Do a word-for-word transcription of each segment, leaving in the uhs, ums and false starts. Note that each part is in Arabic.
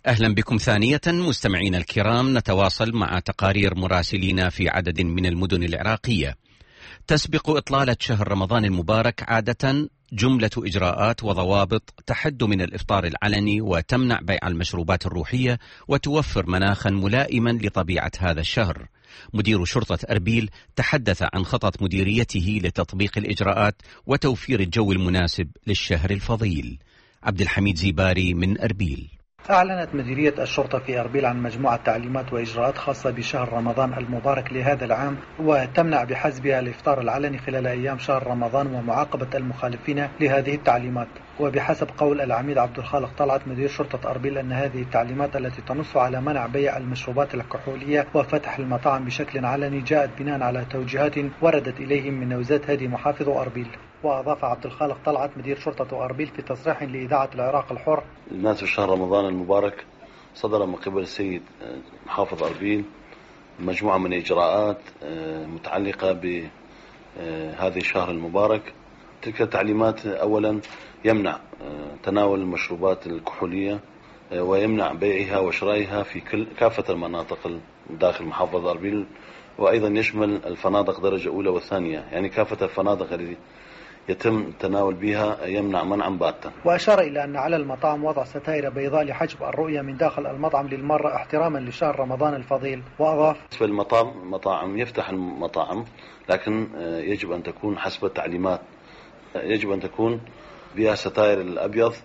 أهلا بكم ثانية مستمعين الكرام. نتواصل مع تقارير مراسلين في عدد من المدن العراقية. تسبق إطلالة شهر رمضان المبارك عادة جملة إجراءات وضوابط تحد من الإفطار العلني وتمنع بيع المشروبات الروحية وتوفر مناخا ملائما لطبيعة هذا الشهر. مدير شرطة أربيل تحدث عن خطط مديريته لتطبيق الإجراءات وتوفير الجو المناسب للشهر الفضيل. عبد الحميد زيباري من أربيل. أعلنت مديرية الشرطة في أربيل عن مجموعة تعليمات وإجراءات خاصة بشهر رمضان المبارك لهذا العام، وتمنع بحسبها الإفطار العلني خلال أيام شهر رمضان ومعاقبة المخالفين لهذه التعليمات. وبحسب قول العميد عبد الخالق طلعت مدير شرطة أربيل أن هذه التعليمات التي تنص على منع بيع المشروبات الكحولية وفتح المطاعم بشكل علني جاءت بناء على توجيهات وردت إليهم من نوزات هادي محافظ أربيل. وأضاف عبد الخالق طلعت مدير شرطة أربيل في تصريح لإذاعة العراق الحر: الناس في شهر رمضان المبارك صدر من قبل السيد محافظ أربيل مجموعة من إجراءات متعلقة بهذا الشهر المبارك. تلك التعليمات أولا يمنع تناول المشروبات الكحولية ويمنع بيعها وشرائها في كل كافة المناطق داخل محافظة أربيل، وأيضا يشمل الفنادق درجة أولى والثانية، يعني كافة الفنادق التي يتم التناول بها يمنع منعا باتا. وأشار إلى أن على المطاعم وضع ستائر بيضاء لحجب الرؤية من داخل المطعم للمرة احتراما لشهر رمضان الفضيل. وأضاف: بالنسبة للمطاعم مطاعم يفتح المطاعم، لكن يجب أن تكون حسب التعليمات، يجب أن تكون بها ستائر الأبيض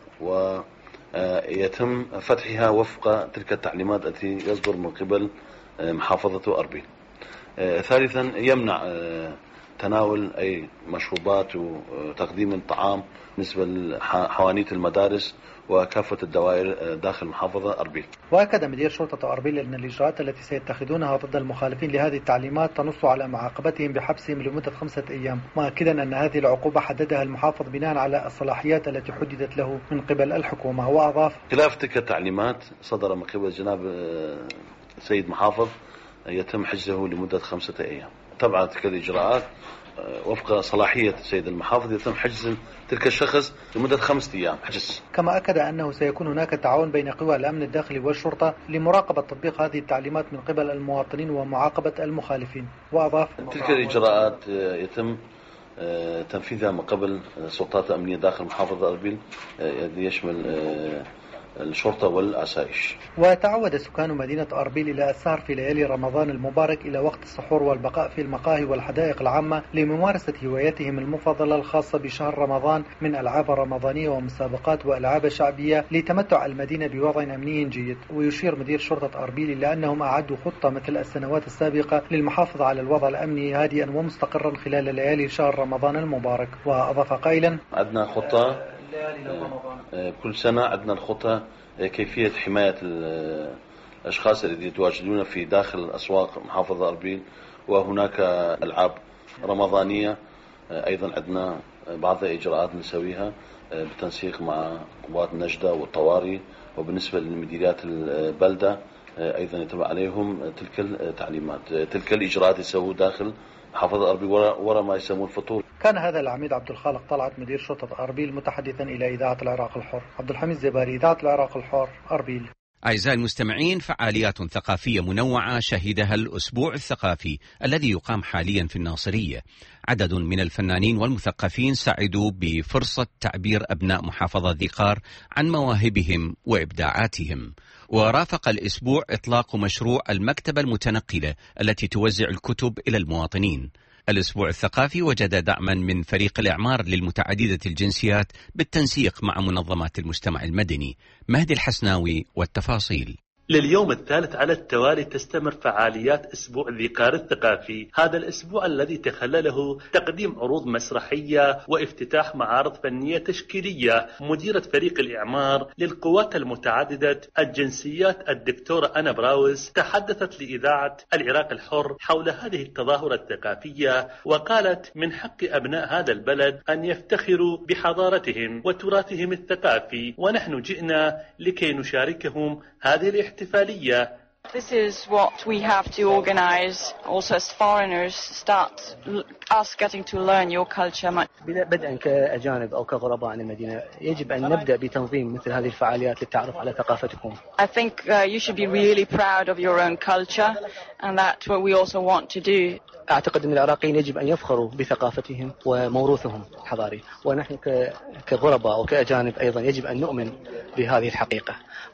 ويتم فتحها وفق تلك التعليمات التي يصدر من قبل محافظة أربيل. ثالثا يمنع تناول أي مشروبات وتقديم الطعام بالنسبة لحوانيت المدارس وكافة الدوائر داخل محافظة أربيل. وأكد مدير شرطة أربيل أن الإجراءات التي سيتخذونها ضد المخالفين لهذه التعليمات تنص على معاقبتهم بحبسهم لمدة خمسة أيام، مؤكدا أن هذه العقوبة حددها المحافظ بناء على الصلاحيات التي حددت له من قبل الحكومة. وأضاف: خلاف تلك التعليمات صدر من قبل جناب سيد محافظ يتم حجزه لمدة خمسة أيام. تبع تلك الإجراءات وفق صلاحية السيد المحافظ يتم حجز تلك الشخص لمدة خمسة أيام حجز. كما أكد أنه سيكون هناك تعاون بين قوى الأمن الداخلي والشرطة لمراقبة تطبيق هذه التعليمات من قبل المواطنين ومعاقبة المخالفين. وأضاف: تلك الإجراءات يتم تنفيذها من قبل سلطات أمنية داخل محافظة أربيل يشمل الشرطة والأسايش. وتعود سكان مدينة أربيل إلى السهر في ليالي رمضان المبارك إلى وقت السحور والبقاء في المقاهي والحدائق العامة لممارسة هواياتهم المفضلة الخاصة بشهر رمضان من ألعاب رمضانية ومسابقات وألعاب شعبية لتمتع المدينة بوضع أمني جيد. ويشير مدير شرطة أربيل إلى أنهم أعدوا خطة مثل السنوات السابقة للمحافظة على الوضع الأمني هادئا ومستقرا خلال ليالي شهر رمضان المبارك. وأضاف قائلا: عندنا خطة كل سنة، عندنا الخطة كيفية حماية الأشخاص الذين يتواجدون في داخل الأسواق محافظة أربيل، وهناك ألعاب رمضانية أيضا عندنا بعض الإجراءات نسويها بالتنسيق مع قوات النجدة والطوارئ. وبالنسبة لمديريات البلدة أيضا يتبع عليهم تلك التعليمات، تلك الإجراءات يسووا داخل محافظة أربيل وراء ما يسمون الفطور. كان هذا العميد عبد الخالق طلعت مدير شرطة أربيل متحدثا إلى إذاعة العراق الحر. عبد الحميد زيباري، إذاعة العراق الحر، أربيل. أعزائي المستمعين، فعاليات ثقافية منوعة شهدها الأسبوع الثقافي الذي يقام حاليا في الناصرية. عدد من الفنانين والمثقفين سعدوا بفرصة تعبير أبناء محافظة ذي قار عن مواهبهم وإبداعاتهم. ورافق الأسبوع إطلاق مشروع المكتبة المتنقلة التي توزع الكتب إلى المواطنين. الأسبوع الثقافي وجد دعما من فريق الإعمار للمتعددة الجنسيات بالتنسيق مع منظمات المجتمع المدني. مهدي الحسناوي والتفاصيل. لليوم الثالث على التوالي تستمر فعاليات أسبوع ذي قار الثقافي، هذا الأسبوع الذي تخلله تقديم عروض مسرحية وافتتاح معارض فنية تشكيلية. مديرة فريق الإعمار للقوات المتعددة الجنسيات الدكتورة أنا براوز تحدثت لإذاعة العراق الحر حول هذه التظاهرة الثقافية، وقالت: من حق أبناء هذا البلد أن يفتخروا بحضارتهم وتراثهم الثقافي، ونحن جئنا لكي نشاركهم هذه الاحتفالية. This is what we have to organize also as foreigners, start us getting to learn your culture. بدءا كأجانب أو كغرباء عن المدينة يجب أن نبدأ بتنظيم مثل هذه الفعاليات للتعرف على ثقافتكم. I think uh, you should be really proud of your own culture and that's what we also want to do. أعتقد أن العراقيين يجب أن يفخروا بثقافتهم وموروثهم الحضاري، ونحن كغرباء وكأجانب أيضا يجب أن نؤمن بهذه الحقيقة،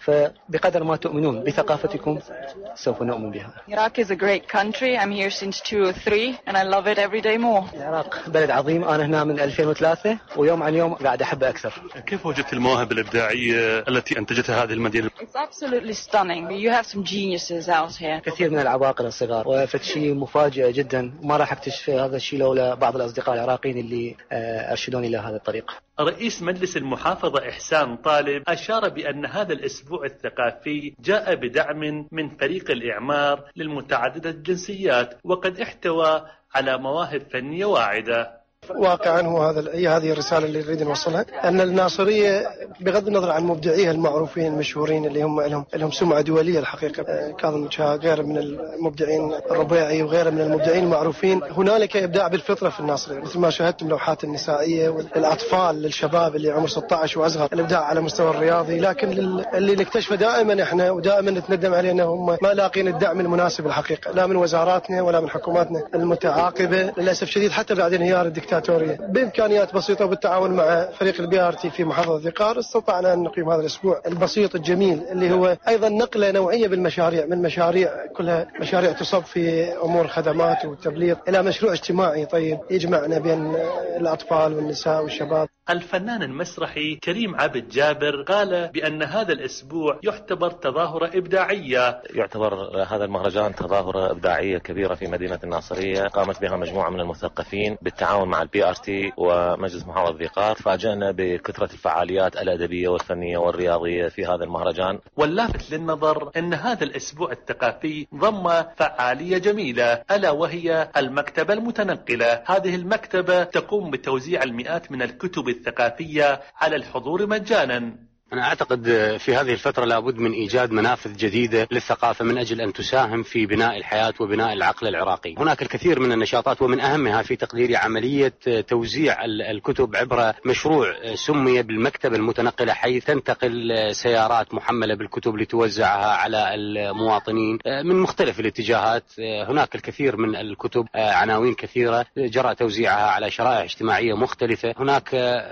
فبقدر ما تؤمنون بثقافتكم سوف نؤمن بها. Iraq is a great country. I'm here since two thousand three and I love it every day more. العراق بلد عظيم، أنا هنا من ألفين وثلاثة ويوم عن يوم قاعد أحبه أكثر. كيف وجدت المواهب الإبداعية التي أنتجتها هذه المدينة؟ It's absolutely stunning. You have some geniuses out here. كثير من العباقرة الصغار، وفتشي مفاجئة جدا، ما راح أكتشف هذا الشيء لولا بعض الأصدقاء العراقيين اللي أرشدوني إلى هذا الطريق. رئيس مجلس المحافظة إحسان طالب أشار بأن هذا الأسبوع الثقافي جاء بدعم من فريق الإعمار للمتعددة الجنسيات وقد احتوى على مواهب فنية واعدة. واقعا هو هذا هي هذه الرسالة اللي نريد نوصلها، أن الناصرية بغض النظر عن مبدعيها المعروفين المشهورين اللي هم لهم لهم سمعة دولية الحقيقة، كاظم شاه غير من المبدعين، الربيعي وغيره من المبدعين المعروفين، هنالك إبداع بالفطرة في الناصرية مثل ما شاهدتم اللوحات النسائية والأطفال للشباب اللي عمر ستة عشر وأصغر، الإبداع على مستوى الرياضي، لكن اللي نكتشفه دائما إحنا ودائما نتندم عليه أنهم ما لاقين الدعم المناسب الحقيقة، لا من وزاراتنا ولا من حكوماتنا المتعاقبة للأسف شديد، حتى بعد انهيار الدكتاتورية. بإمكانيات بسيطة وبالتعاون مع فريق البي ار تي في محافظة ذقار استطعنا أن نقيم هذا الأسبوع البسيط الجميل اللي هو أيضا نقلة نوعية بالمشاريع، من مشاريع كلها مشاريع تصب في أمور خدمات والتبليغ إلى مشروع اجتماعي طيب يجمعنا بين الأطفال والنساء والشباب. الفنان المسرحي كريم عبد جابر قال بأن هذا الأسبوع يعتبر تظاهرة إبداعية. يعتبر هذا المهرجان تظاهرة إبداعية كبيرة في مدينة الناصرية قامت بها مجموعة من المثقفين بالتعاون مع البي ار تي ومجلس محافظة ذقار، فاجأنا بكثرة الفعاليات الأدبية والفنية والرياضية في هذا المهرجان. واللافت للنظر أن هذا الأسبوع الثقافي ضم فعالية جميلة ألا وهي المكتبة المتنقلة. هذه المكتبة تقوم بتوزيع المئات من الكتب الثقافية على الحضور مجانا. أنا أعتقد في هذه الفترة لابد من إيجاد منافذ جديدة للثقافة من أجل أن تساهم في بناء الحياة وبناء العقل العراقي. هناك الكثير من النشاطات ومن أهمها في تقديري عملية توزيع الكتب عبر مشروع سمي بالمكتبة المتنقلة، حيث تنتقل سيارات محملة بالكتب لتوزعها على المواطنين من مختلف الاتجاهات. هناك الكثير من الكتب، عناوين كثيرة جرى توزيعها على شرائح اجتماعية مختلفة. هناك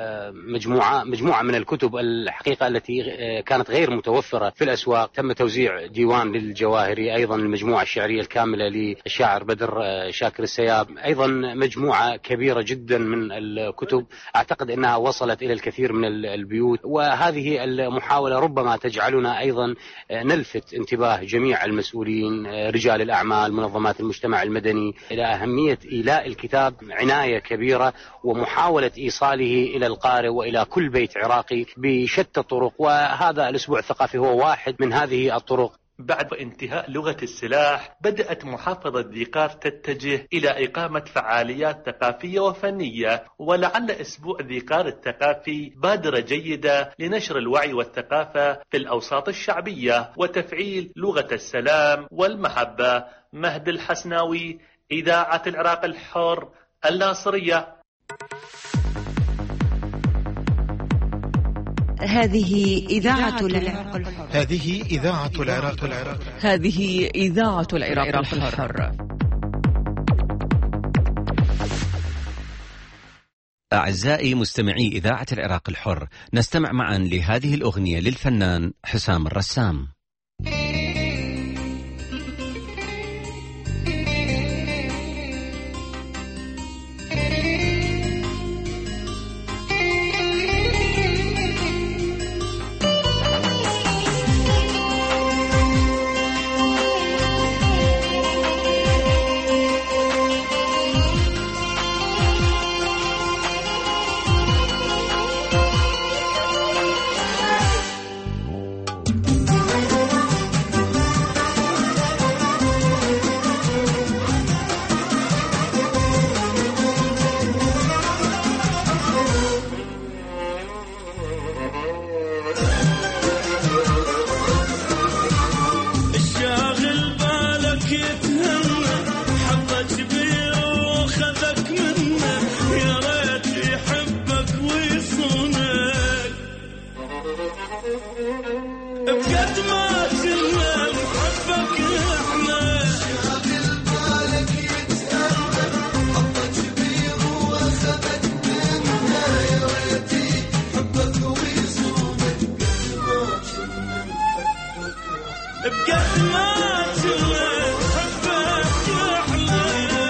مجموعة مجموعة من الكتب الحقيقة التي كانت غير متوفرة في الأسواق، تم توزيع ديوان للجواهري، أيضا المجموعة الشعرية الكاملة للشاعر بدر شاكر السياب، أيضا مجموعة كبيرة جدا من الكتب أعتقد أنها وصلت إلى الكثير من البيوت. وهذه المحاولة ربما تجعلنا أيضا نلفت انتباه جميع المسؤولين، رجال الأعمال، منظمات المجتمع المدني، إلى أهمية إيلاء الكتاب عناية كبيرة ومحاولة إيصاله إلى القارئ وإلى كل بيت عراقي بشتى الطرق، وهذا الأسبوع الثقافي هو واحد من هذه الطرق. بعد انتهاء لغة السلاح بدأت محافظة ذقار تتجه إلى إقامة فعاليات ثقافية وفنية، ولعل أسبوع ذقار الثقافي بادرة جيدة لنشر الوعي والثقافة في الأوساط الشعبية وتفعيل لغة السلام والمحبة. مهد الحسناوي، إذاعة العراق الحر، الناصرية. هذه إذاعة العراق الحر. هذه إذاعة العراق الحر. هذه إذاعة العراق الحر. أعزائي مستمعي إذاعة العراق الحر، نستمع معا لهذه الأغنية للفنان حسام الرسام. بقد ما كنا نحبك احنا شاغل بالك يتأمل حطة كبير واخذك منا يا ريتي حبك ويصونك بقد ما كنا نحبك احنا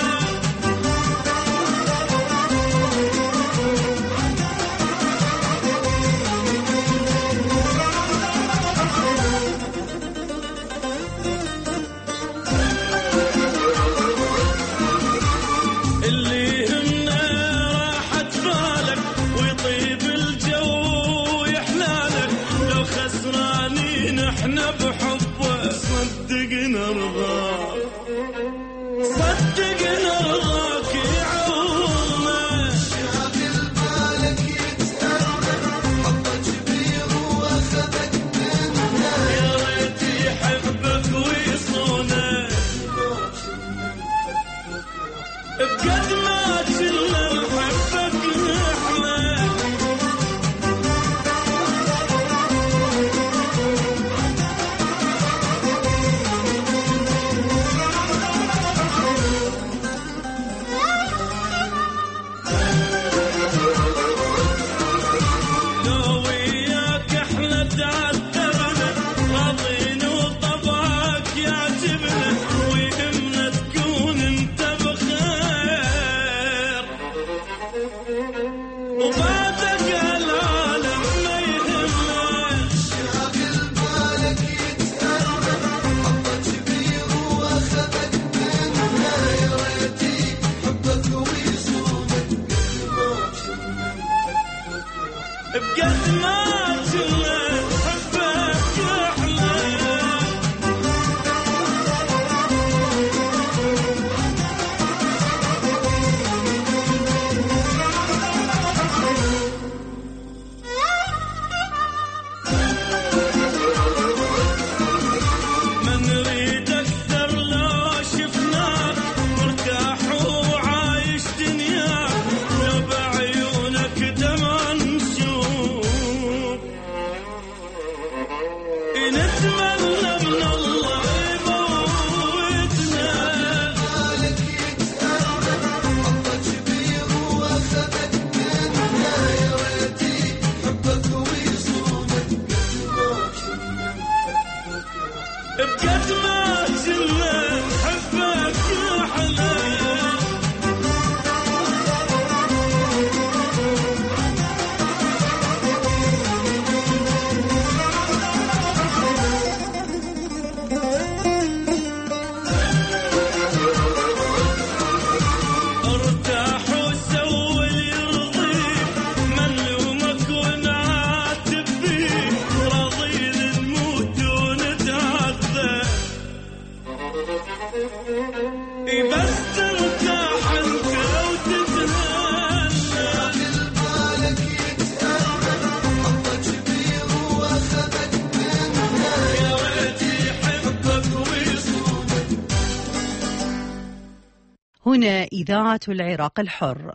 هنا إذاعة العراق الحر.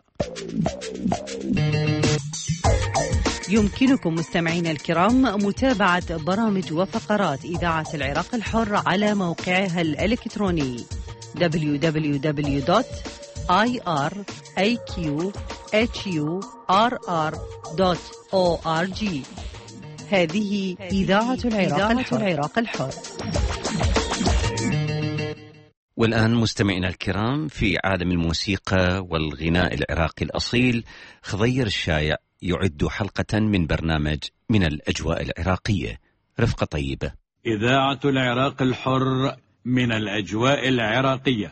يمكنكم مستمعينا الكرام متابعة برامج وفقرات إذاعة العراق الحر على موقعها الإلكتروني دبليو دبليو دبليو دوت آي آر إيه كيو إتش يو آر آر دوت أو آر جي. هذه إذاعة العراق الحر. العراق الحر. والآن مستمعينا الكرام في عالم الموسيقى والغناء العراقي الأصيل، خضير الشايع يعد حلقة من برنامج من الأجواء العراقية. رفقة طيبة. إذاعة العراق الحر من الأجواء العراقية.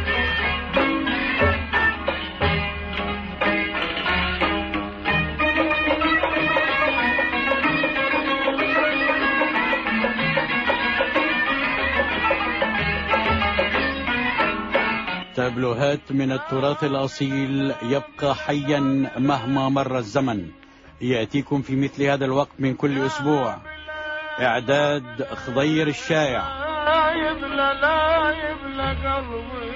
تابلوهات من التراث الأصيل يبقى حيا مهما مر الزمن، يأتيكم في مثل هذا الوقت من كل أسبوع. إعداد خضير الشايع. لا يبلى لا يبلى قلبي.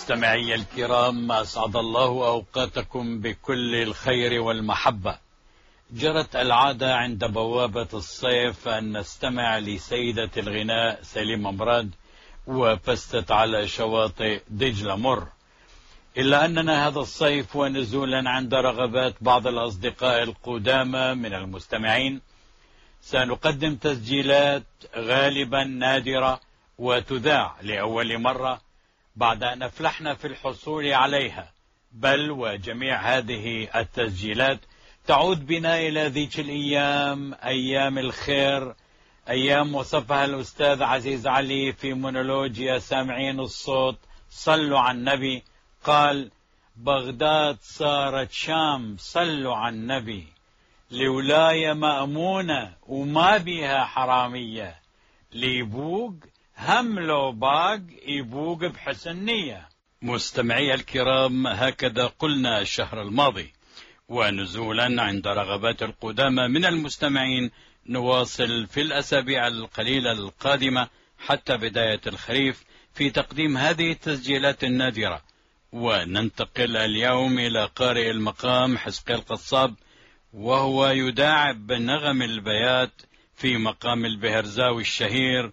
مستمعي الكرام، أسعد الله أوقاتكم بكل الخير والمحبة. جرت العادة عند بوابة الصيف أن نستمع لسيدة الغناء سليمة مراد وفستت على شواطئ دجلة مر، إلا أننا هذا الصيف ونزولا عند رغبات بعض الأصدقاء القدامى من المستمعين سنقدم تسجيلات غالبا نادرة وتذاع لأول مرة بعد أن أفلحنا في الحصول عليها، بل وجميع هذه التسجيلات تعود بنا إلى ذيك الأيام، أيام الخير، أيام وصفها الأستاذ عزيز علي في مونولوج يا سامعين الصوت صلوا على النبي. قال: بغداد صارت شام صلوا على النبي، لولاية مأمونة وما بيها حرامية، ليبوق هم لو باق يبوق بحسن نية. مستمعي الكرام، هكذا قلنا الشهر الماضي، ونزولا عند رغبات القدامى من المستمعين نواصل في الأسابيع القليلة القادمة حتى بداية الخريف في تقديم هذه التسجيلات النادرة. وننتقل اليوم إلى قارئ المقام حزقيل القصاب، وهو يداعب نغم البيات في مقام البهرزاوي الشهير.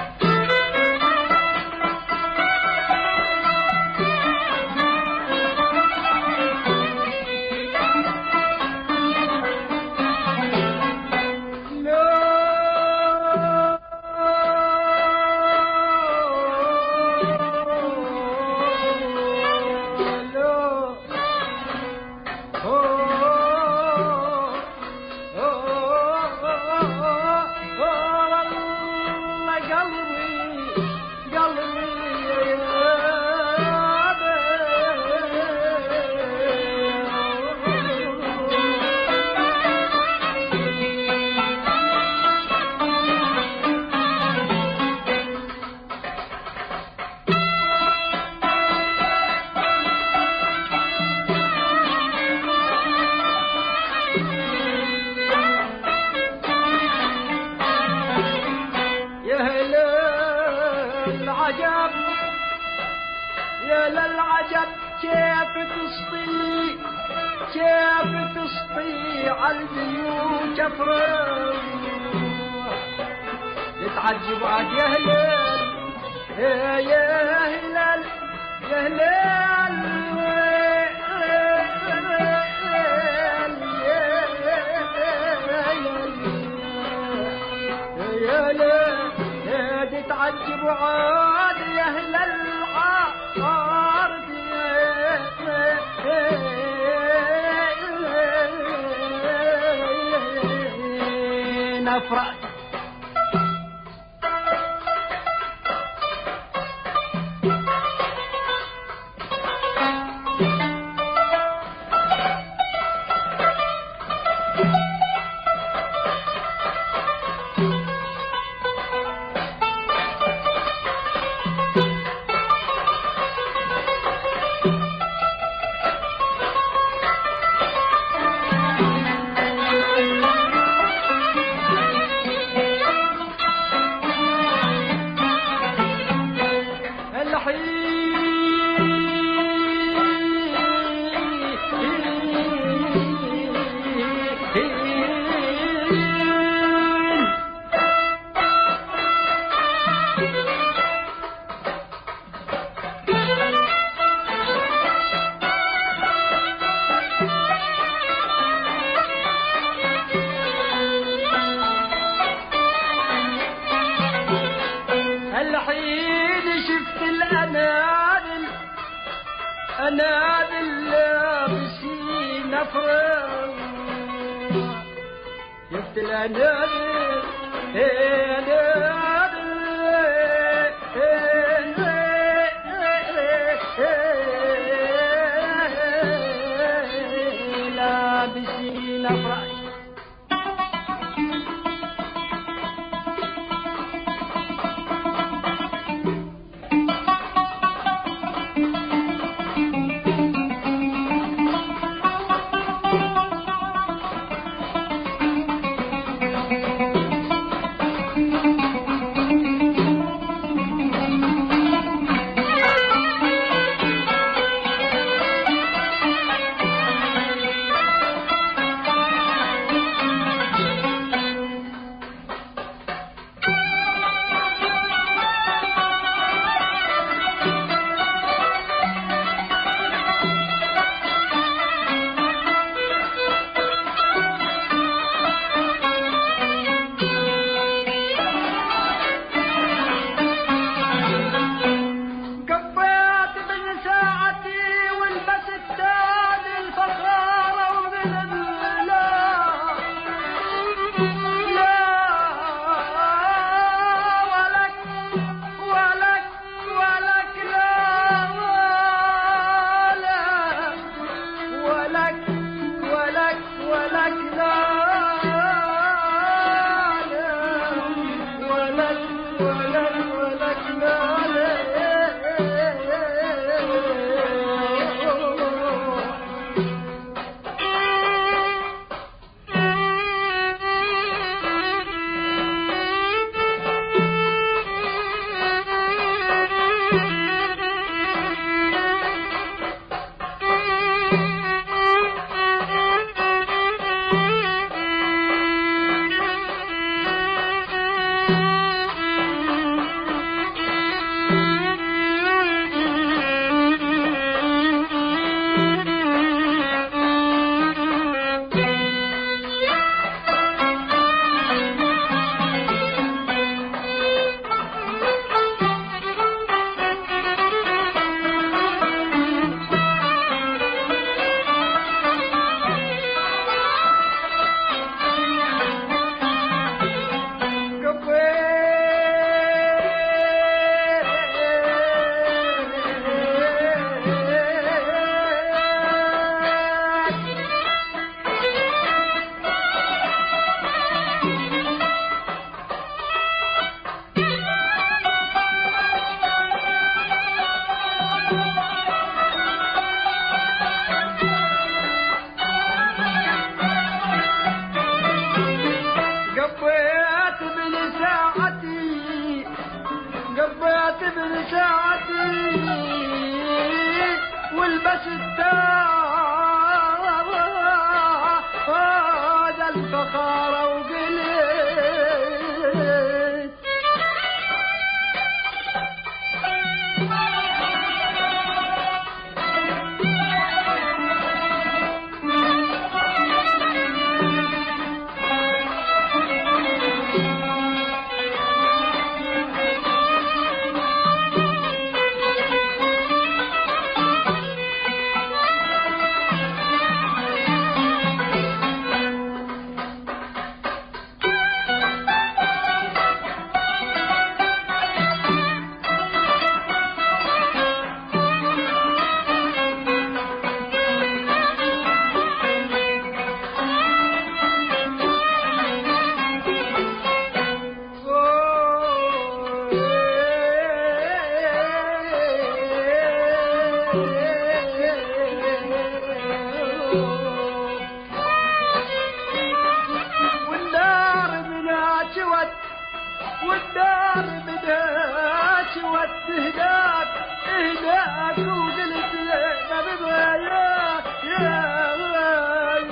يتعجب عاد يا هلال يا هلال يا هلال يا هلال يتعجب عاد يا هلال عارض نفرح والنار منها جوت والنار منها جوت هناك هناك وقلت يا بابا يا يا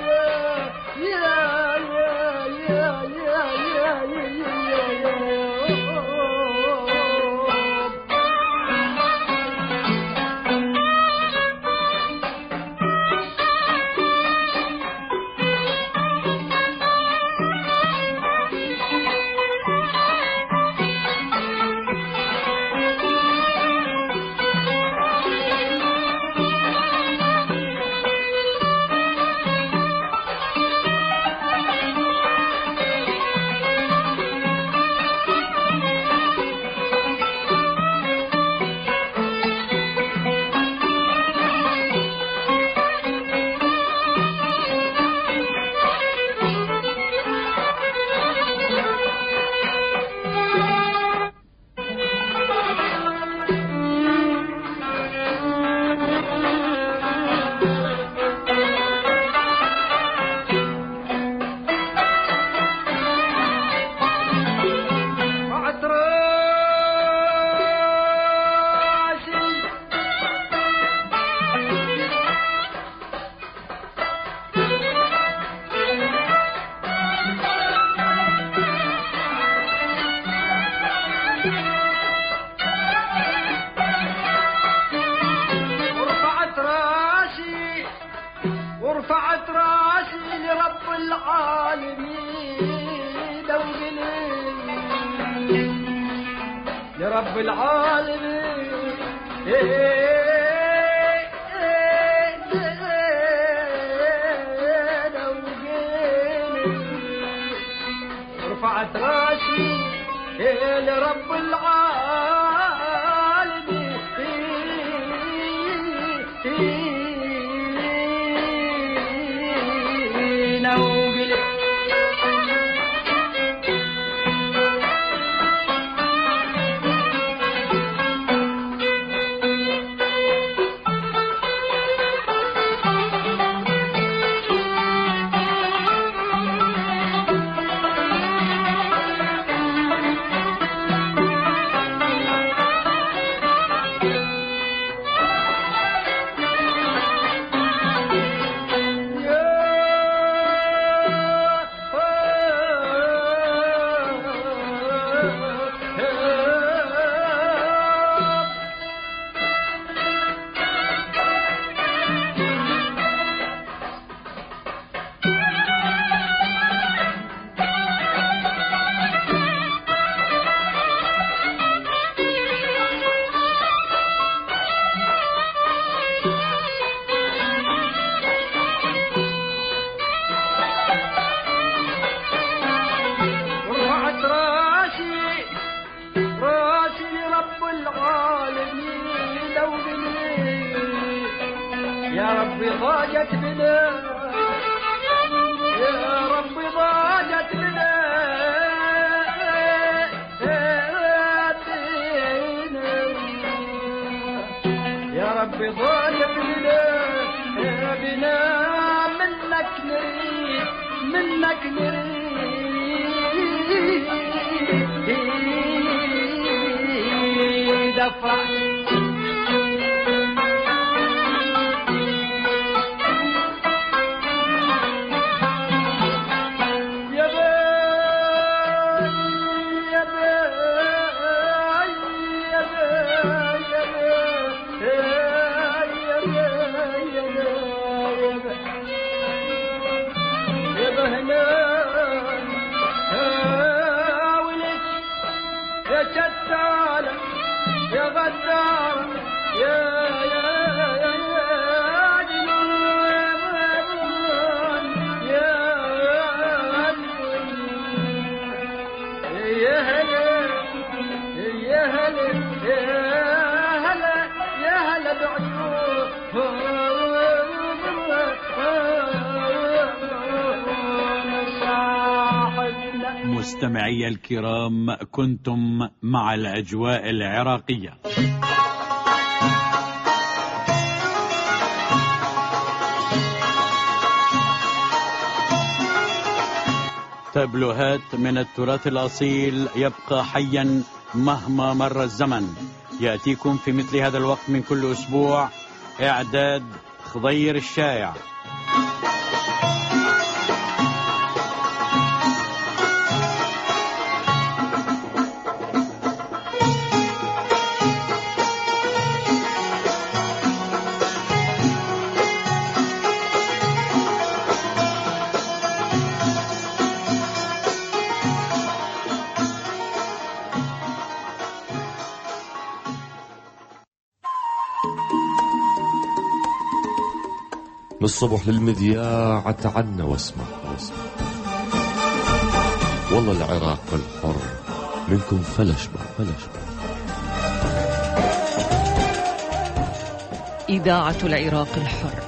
ورفعت راسي لرب العالمين وقلت لرب العالمين رفعت راسي لرب العالمين يا ربي ضاقت بنا يا ربي ضاقت بنا يا ربي ضاقت بنا بنا منك نريد منك نريد افرح يا غدار يا يا يا يا يا هلا يا هلا يا هلا يا هلا مستمعي الكرام، كنتم مع الأجواء العراقية. تابلوهات من التراث الأصيل يبقى حيا مهما مر الزمن، يأتيكم في مثل هذا الوقت من كل أسبوع. إعداد خضير الشايع. من الصبح للمذياع تعنا واسمع واسمع، والله العراق الحر منكم فلشبع فلشبع. إذاعة العراق الحر.